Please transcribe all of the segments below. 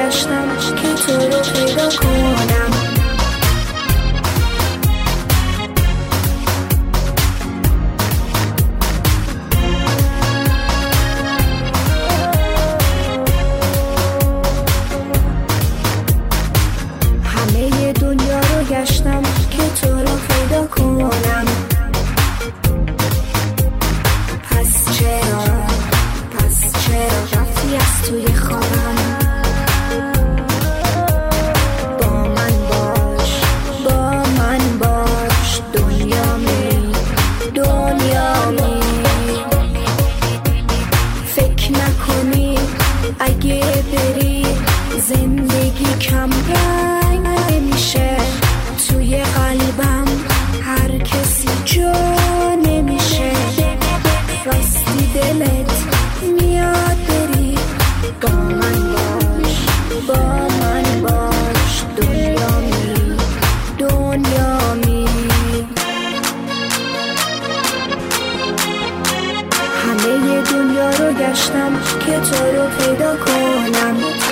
گشتم که تو رو پیدا کنم. همه دنیا رو گشتم که تو رو پیدا کنم. پس چرا رفتی از توی خوابم؟ با من باش دنیامی. فکر نکنی اگه بری زندگی کم رنگ نمیشه. توی قلبم هر کسی جا نمیشه. راستی دلت میاد بری با من باش دنیامی. همه دنیا رو گشتم که تو رو پیدا کنم.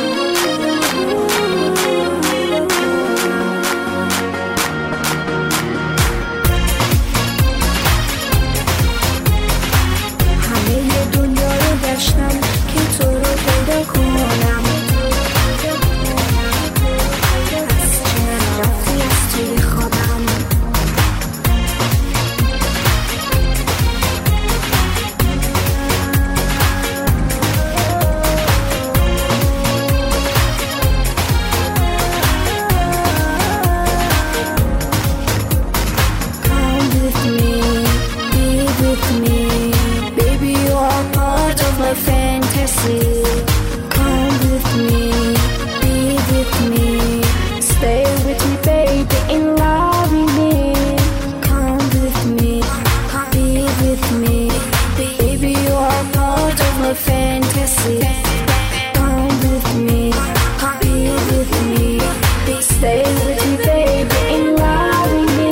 Fantasy, come with me, be with me, stay with me, baby, in loving me. Come with me, be with me, baby, you are part of my fantasy. Come with me, be with me, stay with me, baby, in loving me.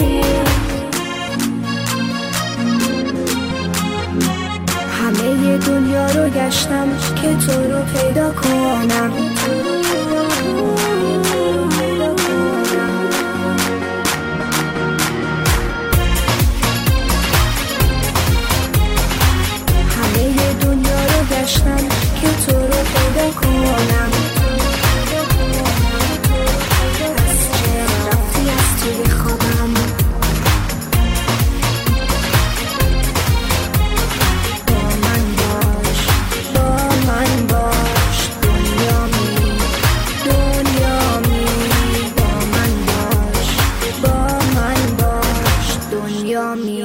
همه دنیا رو گشتم که تو رو پیدا کنم. همه دنیا رو گشتم که تو رو پیدا کنم. پس چرا رفتی از توی خوابم؟ Yummy.